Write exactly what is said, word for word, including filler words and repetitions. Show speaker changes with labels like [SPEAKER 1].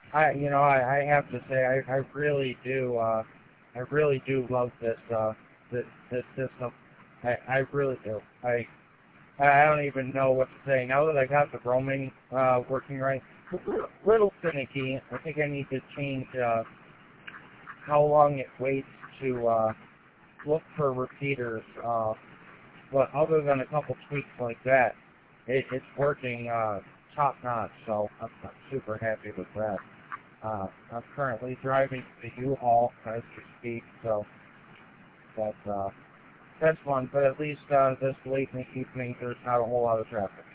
[SPEAKER 1] I, you know, I, I have to say, I, I really do, uh, I really do love this, uh, this, this system. I, I really do. I, I don't even know what to say. Now that I got the roaming, uh, working right, it's a little finicky. I think I need to change, uh, how long it waits to, uh, look for repeaters, uh, but other than a couple tweaks like that, it, it's working, uh, top notch, so I'm, I'm super happy with that. Uh, I'm currently driving to the U-Haul as we speak, so that's, uh, that's fun, but at least, uh, this late in the evening, there's not a whole lot of traffic.